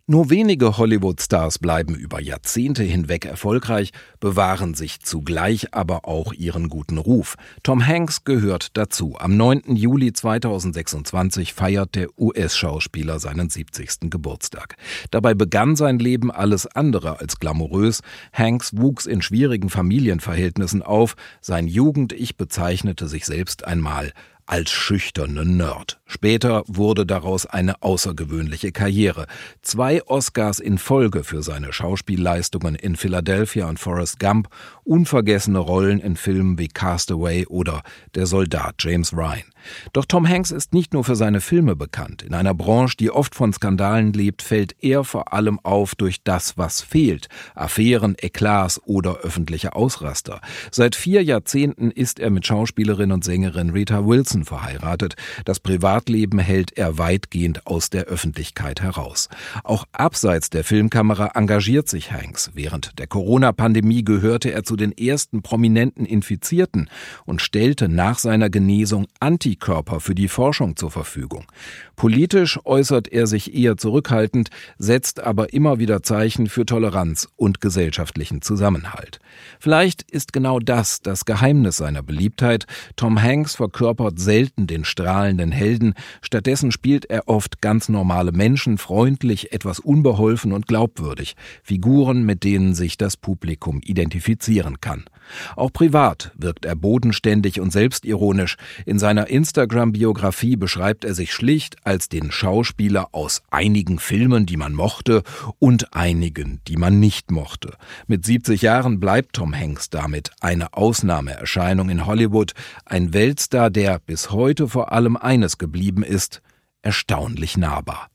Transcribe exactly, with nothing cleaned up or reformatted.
Nur wenige Hollywood-Stars bleiben über Jahrzehnte hinweg erfolgreich, bewahren sich zugleich aber auch ihren guten Ruf. Tom Hanks gehört dazu. Am neunten Juli zweitausendsechsundzwanzig feiert der U S-Schauspieler seinen siebzigsten Geburtstag. Dabei begann sein Leben alles andere als glamourös. Hanks wuchs in schwierigen Familienverhältnissen auf. Sein Jugend-Ich bezeichnete sich selbst einmal als schüchternen Nerd. Später wurde daraus eine außergewöhnliche Karriere. Zwei Oscars in Folge für seine Schauspielleistungen in Philadelphia und Forrest Gump, unvergessene Rollen in Filmen wie Castaway oder Der Soldat James Ryan. Doch Tom Hanks ist nicht nur für seine Filme bekannt. In einer Branche, die oft von Skandalen lebt, fällt er vor allem auf durch das, was fehlt. Affären, Eklats oder öffentliche Ausraster. Seit vier Jahrzehnten ist er mit Schauspielerin und Sängerin Rita Wilson verheiratet. Das Privatleben hält er weitgehend aus der Öffentlichkeit heraus. Auch abseits der Filmkamera engagiert sich Hanks. Während der Corona-Pandemie gehörte er zu den ersten prominenten Infizierten und stellte nach seiner Genesung Antikörper für die Forschung zur Verfügung. Politisch äußert er sich eher zurückhaltend, setzt aber immer wieder Zeichen für Toleranz und gesellschaftlichen Zusammenhalt. Vielleicht ist genau das das Geheimnis seiner Beliebtheit. Tom Hanks verkörpert selten den strahlenden Helden, stattdessen spielt er oft ganz normale Menschen, freundlich, etwas unbeholfen und glaubwürdig, Figuren, mit denen sich das Publikum identifizieren kann. Auch privat wirkt er bodenständig und selbstironisch. In seiner Instagram-Biografie beschreibt er sich schlicht als den Schauspieler aus einigen Filmen, die man mochte, und einigen, die man nicht mochte. Mit siebzig Jahren bleibt Tom Hanks damit eine Ausnahmeerscheinung in Hollywood, ein Weltstar, der bis heute vor allem eines geblieben ist: erstaunlich nahbar.